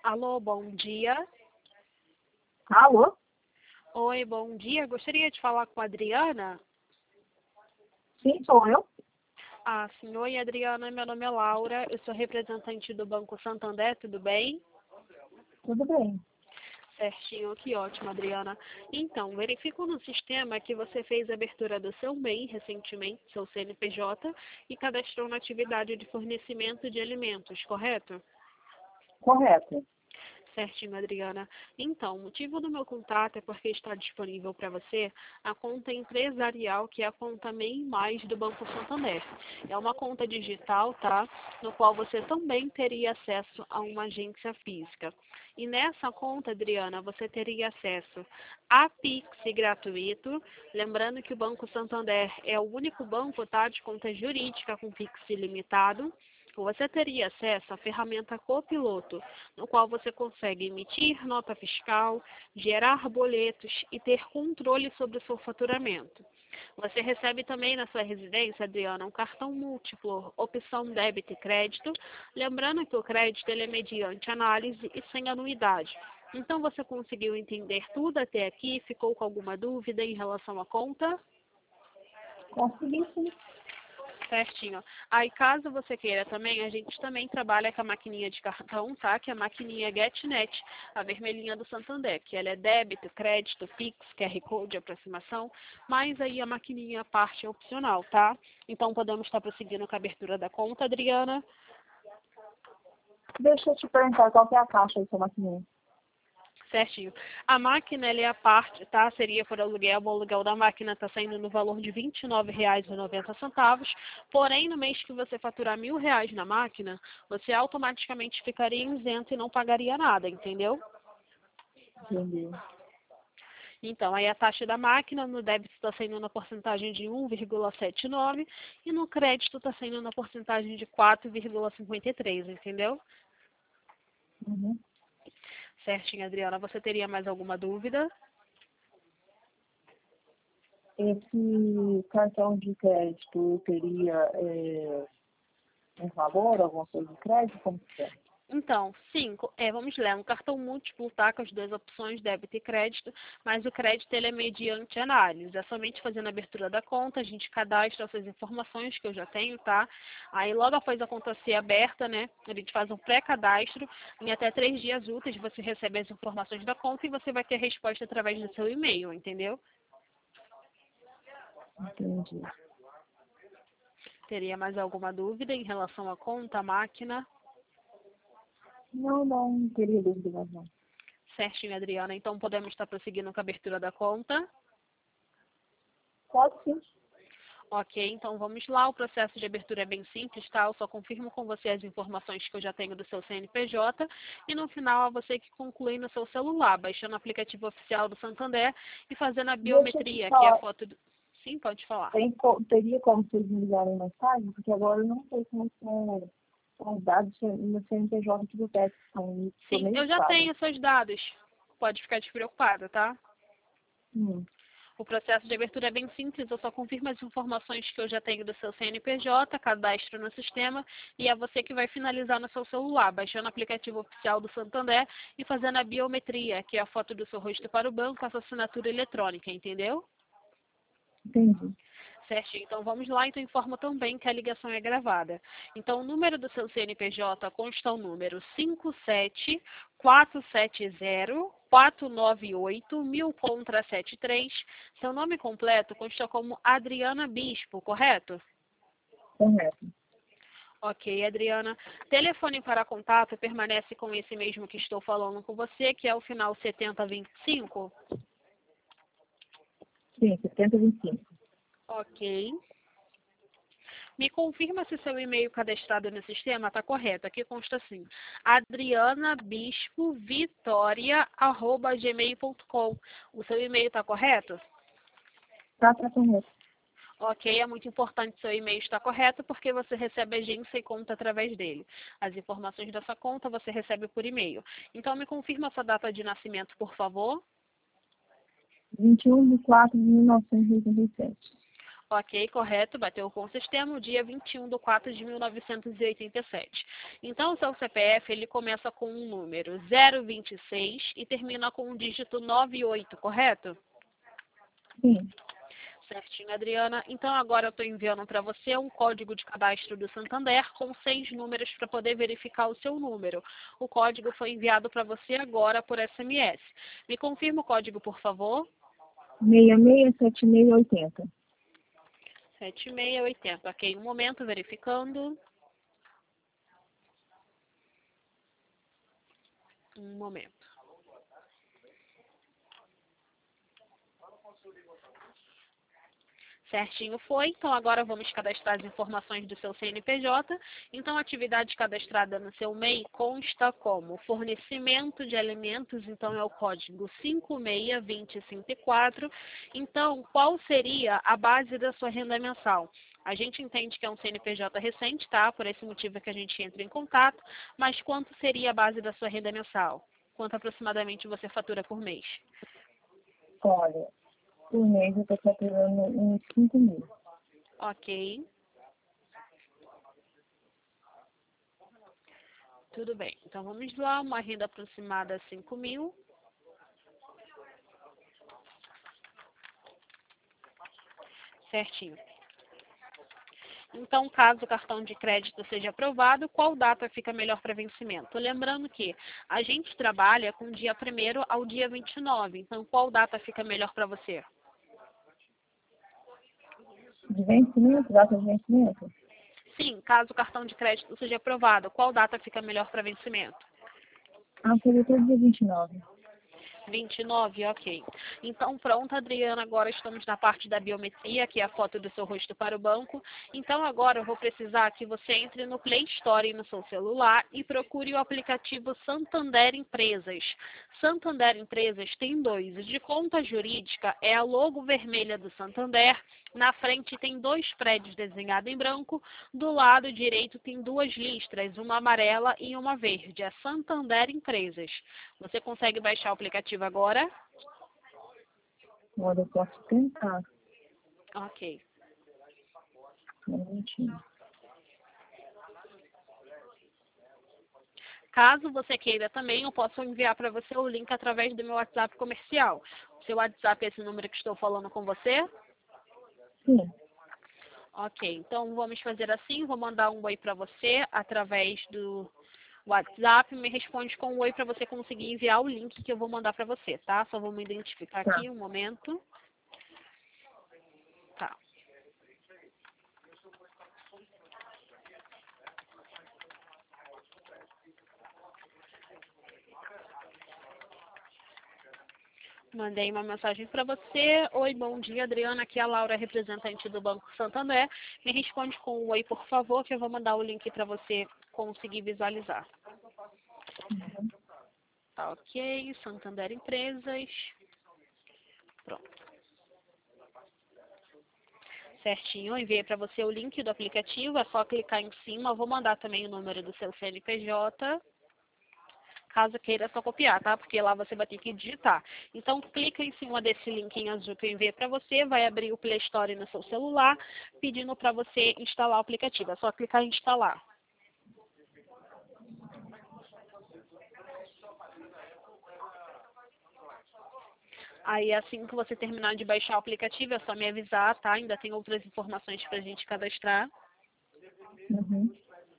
Alô, bom dia. Alô? Oi, bom dia. Gostaria de falar com a Adriana. Sim, sou eu. Sim. Oi, Adriana. Meu nome é Laura. Eu sou representante do Banco Santander. Tudo bem? Tudo bem. Certinho. Que ótimo, Adriana. Então, verifico no sistema que você fez a abertura do seu MEI recentemente, seu CNPJ, e cadastrou na atividade de fornecimento de alimentos, correto? Correto. Certinho, Adriana. Então, o motivo do meu contato é porque está disponível para você a conta empresarial, que é a conta MEI Mais do Banco Santander. É uma conta digital, tá? No qual você também teria acesso a uma agência física. E nessa conta, Adriana, você teria acesso a Pix gratuito. Lembrando que o Banco Santander é o único banco, tá, de conta jurídica com Pix ilimitado. Você teria acesso à ferramenta Copiloto, no qual você consegue emitir nota fiscal, gerar boletos e ter controle sobre o seu faturamento. Você recebe também na sua residência, Adriana, um cartão múltiplo, opção débito e crédito. Lembrando que o crédito ele é mediante análise e sem anuidade. Então, você conseguiu entender tudo até aqui? Ficou com alguma dúvida em relação à conta? Consegui sim. Certinho. Aí, caso você queira também, a gente também trabalha com a maquininha de cartão, tá? Que é a maquininha GetNet, a vermelhinha do Santander, que ela é débito, crédito, Pix, QR Code, aproximação, mas aí a maquininha, a parte é opcional, tá? Então, podemos estar prosseguindo com a abertura da conta, Adriana. Deixa eu te perguntar qual que é a caixa do seu maquininha. Certinho. A máquina, ela é a parte, tá? Seria por aluguel. O aluguel da máquina está saindo no valor de R$ 29,90. Porém, no mês que você faturar R$ 1.000 na máquina, você automaticamente ficaria isento e não pagaria nada, entendeu? Entendi. Então, aí a taxa da máquina no débito está saindo na porcentagem de 1,79 e no crédito está saindo na porcentagem de 4,53, entendeu? Uhum. Certinho, Adriana. Você teria mais alguma dúvida? Esse cartão de crédito teria um valor, alguma coisa de crédito? Como que é? Então, sim, vamos lá, um cartão múltiplo, tá, com as duas opções, débito e crédito, mas o crédito ele é mediante análise, é somente fazendo a abertura da conta, a gente cadastra essas informações que eu já tenho, tá? Aí logo após a conta ser aberta, né, a gente faz um pré-cadastro, em até 3 dias úteis você recebe as informações da conta e você vai ter resposta através do seu e-mail, entendeu? Entendi. Teria mais alguma dúvida em relação à conta, à máquina? Não teria dúvida mais não. Certinho, Adriana. Então podemos estar prosseguindo com a abertura da conta. Pode sim. Ok, então vamos lá. O processo de abertura é bem simples, tá? Eu só confirmo com você as informações que eu já tenho do seu CNPJ e no final é você que conclui no seu celular, baixando o aplicativo oficial do Santander e fazendo a Deixa eu te biometria, que é a falar. foto do... Sim, pode falar. Teria como vocês me ligarem mais tarde? Porque agora eu não sei como são os dados no CNPJ aqui do TEC. Estou Sim, meio eu já ocupada. tenho seus dados. Pode ficar despreocupada, tá? Hum. O processo de abertura é bem simples, eu só confirmo as informações que eu já tenho do seu CNPJ, cadastro no sistema e é você que vai finalizar no seu celular, baixando o aplicativo oficial do Santander e fazendo a biometria, que é a foto do seu rosto para o banco, essa assinatura eletrônica, entendeu? Entendi. Certinho, então vamos lá, então informo também que a ligação é gravada. Então o número do seu CNPJ consta o número 57470498000 contra 73. Seu nome completo consta como Adriana Bispo, correto? Correto. Ok, Adriana. Telefone para contato permanece com esse mesmo que estou falando com você, que é o final 7025? Sim, 7025. Ok. Me confirma se seu e-mail cadastrado no sistema está correto. Aqui consta assim, adrianabispovitoria@gmail.com. O seu e-mail está correto? Tá correto. Ok, é muito importante seu e-mail estar correto porque você recebe agência e conta através dele. As informações dessa conta você recebe por e-mail. Então me confirma sua data de nascimento, por favor. 21/4/1987. Ok, correto, bateu com o sistema o dia 21/4/1987. Então, o seu CPF, ele começa com um número 026 e termina com um dígito 98, correto? Sim. Certinho, Adriana. Então, agora eu estou enviando para você um código de cadastro do Santander com 6 números para poder verificar o seu número. O código foi enviado para você agora por SMS. Me confirma o código, por favor. 667680. 7680. Ok, um momento, verificando. Um momento. Certinho foi. Então, agora vamos cadastrar as informações do seu CNPJ. Então, a atividade cadastrada no seu MEI consta como fornecimento de alimentos, então é o código 56254. Então, qual seria a base da sua renda mensal? A gente entende que é um CNPJ recente, tá? Por esse motivo é que a gente entra em contato. Mas quanto seria a base da sua renda mensal? Quanto aproximadamente você fatura por mês? Olha, por mês eu estou faturando uns 5.000. Ok. Tudo bem. Então, vamos lá. Uma renda aproximada 5.000. Certinho. Então, caso o cartão de crédito seja aprovado, qual data fica melhor para vencimento? Lembrando que a gente trabalha com dia 1º ao dia 29. Então, qual data fica melhor para você? De vencimento, data de vencimento? Sim, caso o cartão de crédito seja aprovado, qual data fica melhor para vencimento? Seria todo dia 29. 29, ok. Então, pronto, Adriana, agora estamos na parte da biometria, que é a foto do seu rosto para o banco. Então, agora eu vou precisar que você entre no Play Store no seu celular e procure o aplicativo Santander Empresas. Santander Empresas tem dois. O de conta jurídica é a logo vermelha do Santander. Na frente tem 2 prédios desenhados em branco. Do lado direito tem 2 listras, uma amarela e uma verde. É Santander Empresas. Você consegue baixar o aplicativo agora? Olha, eu posso tentar. Ok. Um minutinho. Caso você queira também, eu posso enviar para você o link através do meu WhatsApp comercial. Seu WhatsApp é esse número que estou falando com você? Sim. Ok, então vamos fazer assim, vou mandar um oi para você através do WhatsApp, me responde com um oi para você conseguir enviar o link que eu vou mandar para você, tá? Só vou me identificar Tá. aqui um momento. Tá. Mandei uma mensagem para você. Oi, bom dia, Adriana. Aqui é a Laura, representante do Banco Santander. Me responde com um oi, por favor, que eu vou mandar o link para você conseguir visualizar. Uhum. Tá ok, Santander Empresas. Pronto. Certinho, eu enviei para você o link do aplicativo, é só clicar em cima. Eu vou mandar também o número do seu CNPJ. Caso queira, é só copiar, tá? Porque lá você vai ter que digitar. Então, clica em cima desse link em azul que eu enviei para você, vai abrir o Play Store no seu celular, pedindo para você instalar o aplicativo. É só clicar em instalar. Aí, assim que você terminar de baixar o aplicativo, é só me avisar, tá? Ainda tem outras informações para a gente cadastrar. Uhum.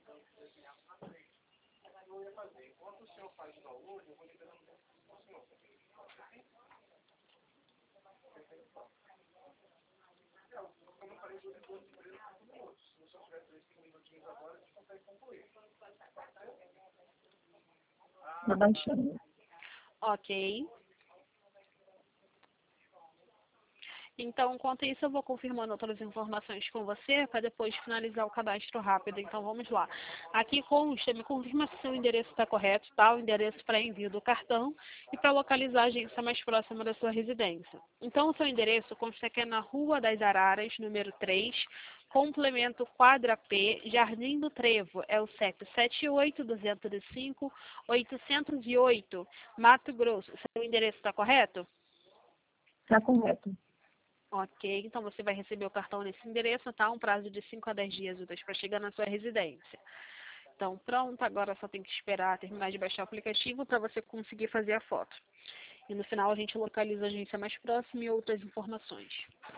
Tá baixando. Ok. Então, enquanto isso, eu vou confirmando outras informações com você para depois finalizar o cadastro rápido. Então, vamos lá. Aqui consta, me confirma se seu endereço está correto, tá? O endereço para envio do cartão e para localizar a agência mais próxima da sua residência. Então, o seu endereço consta que é na Rua das Araras, número 3, complemento quadra P, Jardim do Trevo. É o CEP 78205-808, Mato Grosso. Seu endereço está correto? Tá correto. Ok, então você vai receber o cartão nesse endereço, tá? Um prazo de 5 a 10 dias úteis para chegar na sua residência. Então, pronto, agora só tem que esperar terminar de baixar o aplicativo para você conseguir fazer a foto. E no final a gente localiza a agência mais próxima e outras informações.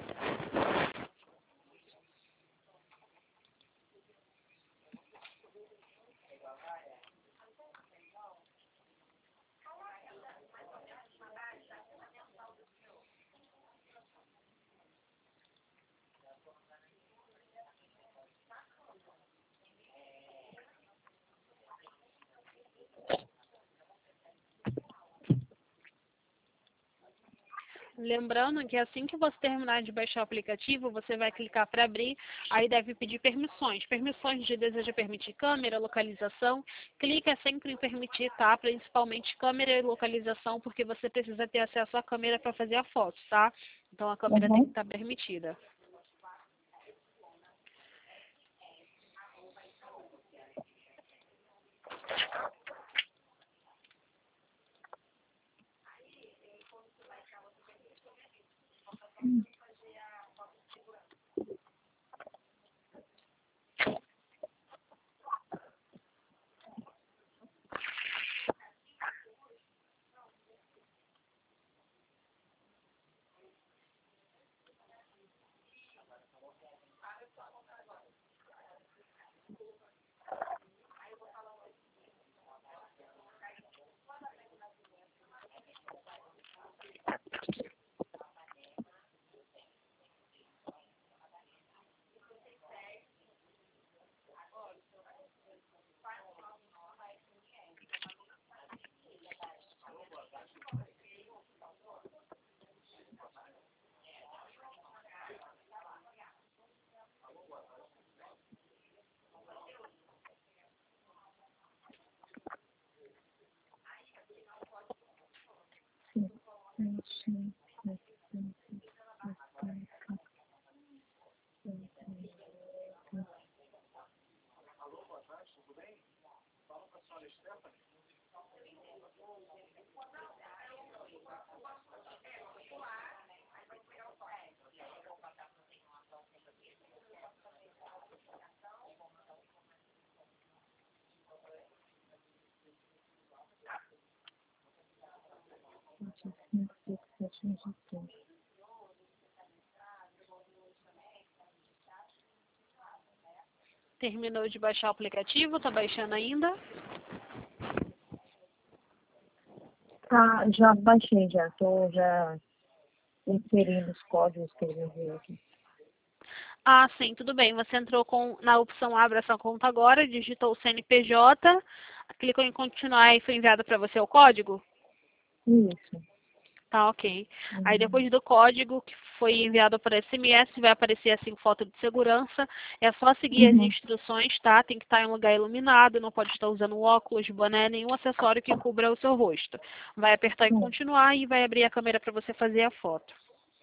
Lembrando que assim que você terminar de baixar o aplicativo, você vai clicar para abrir, aí deve pedir permissões. Permissões de deseja permitir câmera, localização. Clica sempre em permitir, tá? Principalmente câmera e localização, porque você precisa ter acesso à câmera para fazer a foto, tá? Então a câmera tem que Uhum. estar permitida. Terminou de baixar o aplicativo? Tá baixando ainda? Tá, já baixei, já. Tô já inserindo os códigos que ele me enviou aqui. Ah, sim, tudo bem. Você entrou na opção Abra essa conta agora, digitou o CNPJ, clicou em continuar e foi enviado para você o código? Isso. Tá, ok. Aí Uhum. depois do código que foi enviado para SMS, vai aparecer assim foto de segurança. É só seguir as Uhum. instruções, tá? Tem que estar em um lugar iluminado, não pode estar usando óculos, boné, nenhum acessório que cubra o seu rosto. Vai apertar em Sim. continuar e vai abrir a câmera para você fazer a foto.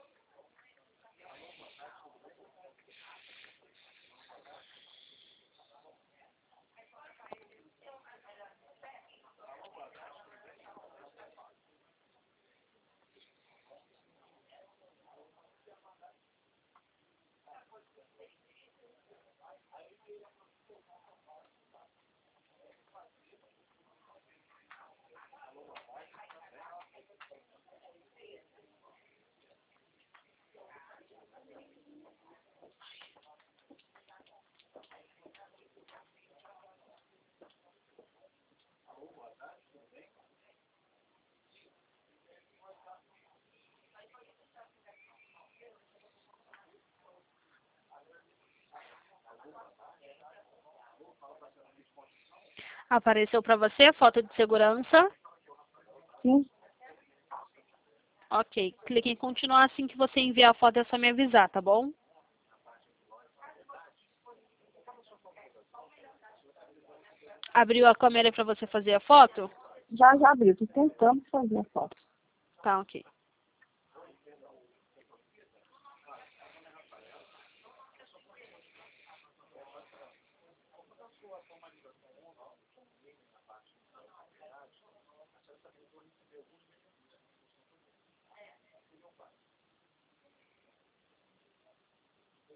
Apareceu para você a foto de segurança? Sim. Ok. Clique em continuar assim que você enviar a foto, é só me avisar, tá bom? Abriu a câmera para você fazer a foto? Já abri. Tô tentando fazer a foto. Tá, ok.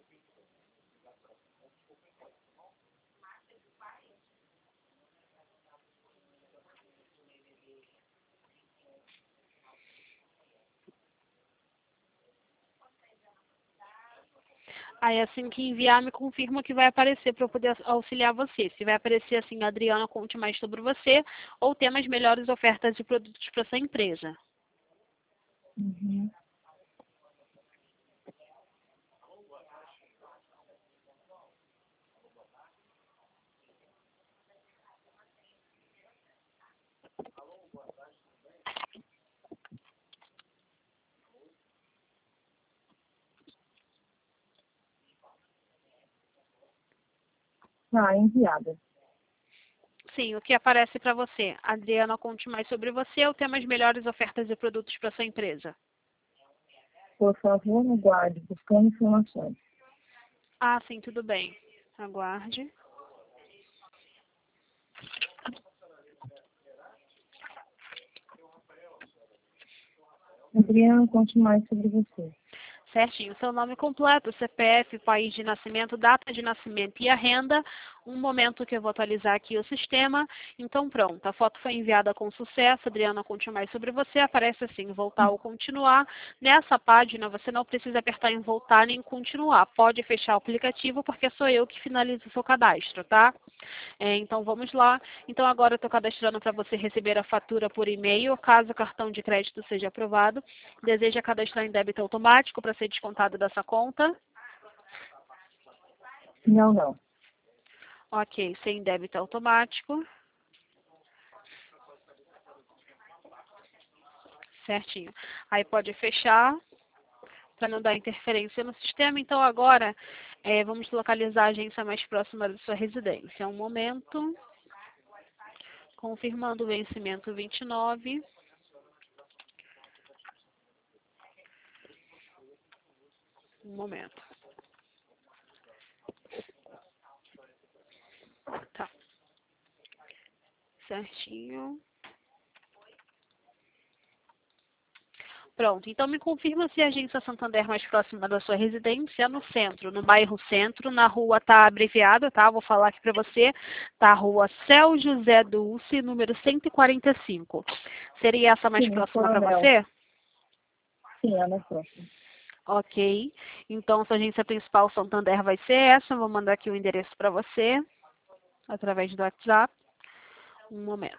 Aí assim que enviar, me confirma que vai aparecer para eu poder auxiliar você. Se vai aparecer assim, Adriana, conte mais sobre você, ou temas melhores ofertas de produtos para sua empresa. Uhum. Ah, enviada. Sim, o que aparece para você? Adriana, conte mais sobre você, ou temas melhores ofertas de produtos para sua empresa. Por favor, no guarde, buscando informações. Ah, sim, tudo bem. Aguarde. Adriana, conte mais sobre você. Certinho. Seu nome completo, CPF, país de nascimento, data de nascimento e a renda. Um momento que eu vou atualizar aqui o sistema. Então, pronto. A foto foi enviada com sucesso. Adriana, conte mais sobre você. Aparece assim, voltar ou continuar. Nessa página, você não precisa apertar em voltar nem continuar. Pode fechar o aplicativo, porque sou eu que finalizo o seu cadastro, tá? Então, vamos lá. Então, agora eu estou cadastrando para você receber a fatura por e-mail, caso o cartão de crédito seja aprovado. Deseja cadastrar em débito automático para ser descontado dessa conta? Não, não. Ok, sem débito automático. Certinho. Aí pode fechar, para não dar interferência no sistema. Então, agora, vamos localizar a agência mais próxima da sua residência. Um momento. Confirmando o vencimento 29. Um momento. Tá. Certinho. Pronto, então me confirma se a agência Santander mais próxima da sua residência é no centro, no bairro Centro, na rua tá abreviada, tá? Vou falar aqui para você, tá? Rua Céu José Dulce, número 145. Seria essa mais Sim, próxima para Coronel. você? Sim, é mais próximo. Ok. Então, sua agência principal Santander vai ser essa. Eu vou mandar aqui o endereço para você, através do WhatsApp. Um momento.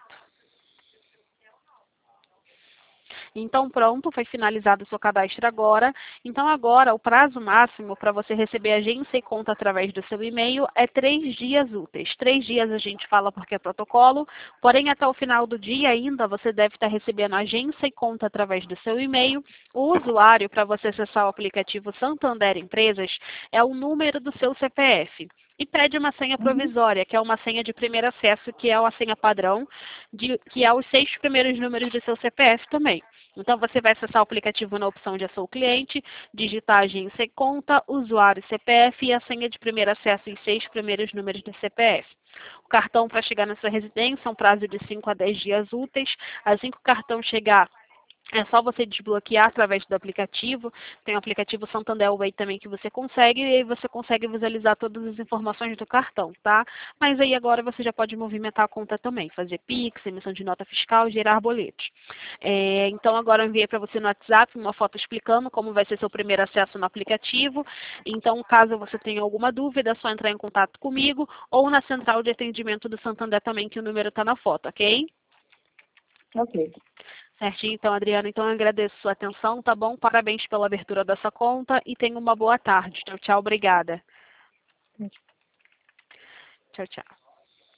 Então, pronto, foi finalizado o seu cadastro agora. Então, agora, o prazo máximo para você receber agência e conta através do seu e-mail é 3 dias úteis. 3 dias a gente fala porque é protocolo, porém, até o final do dia ainda, você deve estar recebendo agência e conta através do seu e-mail. O usuário, para você acessar o aplicativo Santander Empresas, é o número do seu CPF. E pede uma senha Uhum. provisória, que é uma senha de primeiro acesso, que é a senha padrão, que é os 6 primeiros números do seu CPF também. Então, você vai acessar o aplicativo na opção de Sou Cliente, digitar agência e conta, usuário CPF e a senha de primeiro acesso em 6 primeiros números do CPF. O cartão para chegar na sua residência é um prazo de 5 a 10 dias úteis. Assim que o cartão chegar, é só você desbloquear através do aplicativo. Tem o aplicativo Santander Way também que você consegue, e aí você consegue visualizar todas as informações do cartão, tá? Mas aí agora você já pode movimentar a conta também, fazer Pix, emissão de nota fiscal, gerar boletos. Então agora eu enviei para você no WhatsApp uma foto explicando como vai ser seu primeiro acesso no aplicativo. Então, caso você tenha alguma dúvida, é só entrar em contato comigo ou na central de atendimento do Santander também, que o número está na foto, ok? Ok. Certinho, então, Adriana, então eu agradeço a sua atenção, tá bom? Parabéns pela abertura dessa conta e tenha uma boa tarde. Tchau, tchau, obrigada. Tchau, tchau.